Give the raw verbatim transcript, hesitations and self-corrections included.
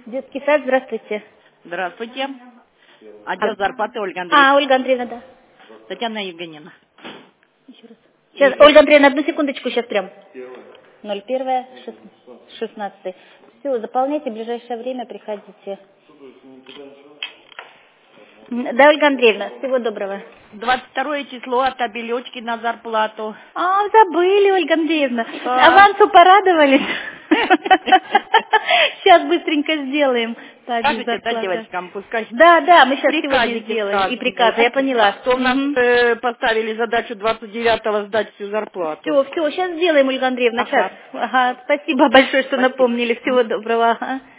Детский сад, здравствуйте. Здравствуйте. Отдел зарплаты Ольга Андреевна. А, Ольга Андреевна, да. Татьяна Евгеньевна. Еще раз. Сейчас, И... Ольга Андреевна, одну секундочку, сейчас прям. ноль первое, шестнадцатое. Все, заполняйте, в ближайшее время приходите. Да, Ольга Андреевна, всего доброго. двадцать второе число от обелечки на зарплату. А, забыли, Ольга Андреевна. А. Авансу порадовались. Сейчас быстренько сделаем. Скажите, да, девочкам, пускай. Да, да, мы сейчас сегодня сделаем. И приказы, я поняла. Что у нас э, поставили задачу двадцать девятого сдать всю зарплату. Все, все, сейчас сделаем, Ольга Андреевна. Ага. Сейчас. Ага, спасибо большое, что спасибо. Напомнили. Всего доброго. Ага.